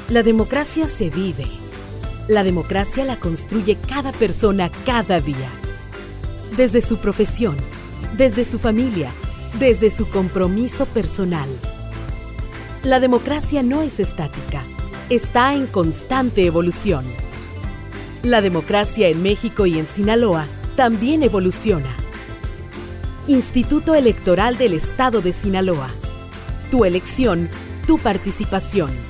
La democracia se vive. La democracia la construye cada persona cada día. Desde su profesión, desde su familia, desde su compromiso personal. La democracia no es estática, está en constante evolución. La democracia en México y en Sinaloa también evoluciona. Instituto Electoral del Estado de Sinaloa. Tu elección, tu participación.